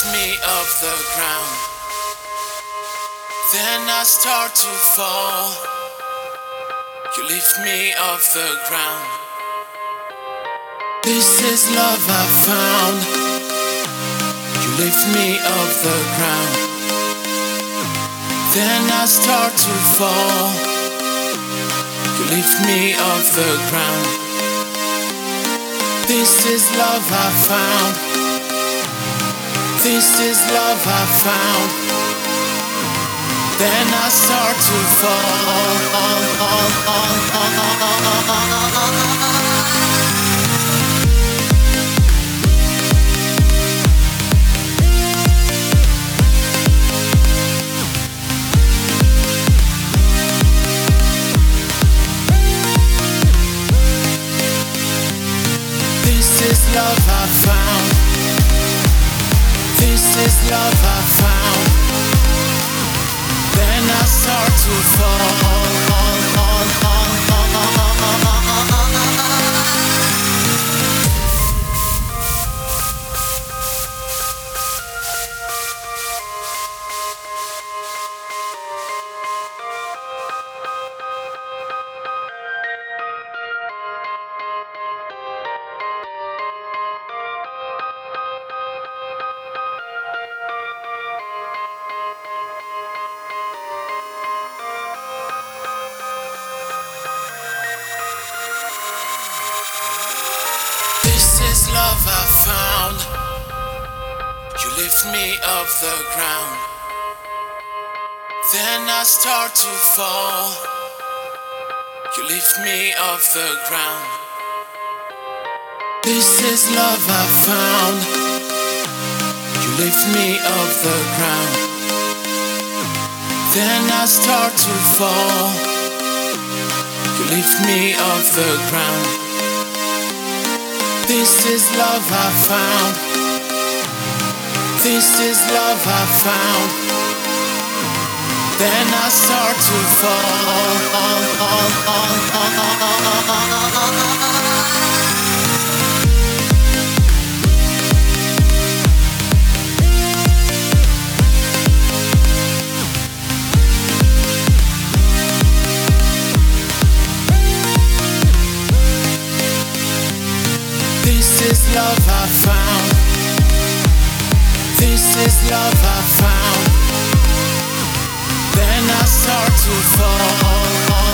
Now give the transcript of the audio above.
me off the ground. Then I start to fall. You lift me off the ground. This is love I found. You lift me off the ground. Then I start to fall. You lift me off the ground. This is love I found. This is love I found. Then I start to fall. This is love I found. This is love I found. Then I start to fall. This is love I found. You lift me off the ground. Then I start to fall. You lift me off the ground. This is love I found. You lift me off the ground. Then I start to fall. You lift me off the ground. This is love I found. This is love I found. Then I start to fall. This is love I found. This is love I found. Then I start to fall.